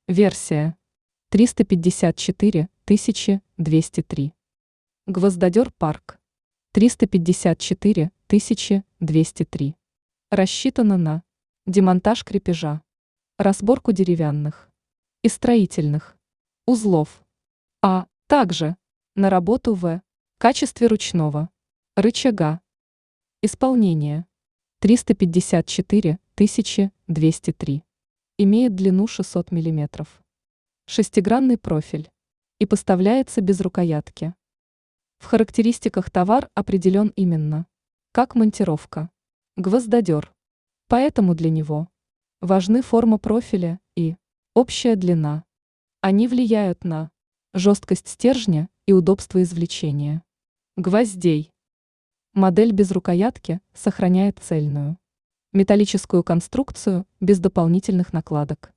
Версия 354 203. Гвоздодер парк 354 203. Рассчитано на демонтаж крепежа, разборку деревянных и строительных узлов, а также на работу в качестве ручного рычага. Исполнение 354 203. Имеет длину 600 мм. Шестигранный профиль и поставляется без рукоятки. В характеристиках товар определен именно как монтировка гвоздодер, поэтому для него важны форма профиля и общая длина. Они влияют на жесткость стержня и удобство извлечения гвоздей. Модель без рукоятки сохраняет цельную металлическую конструкцию без дополнительных накладок.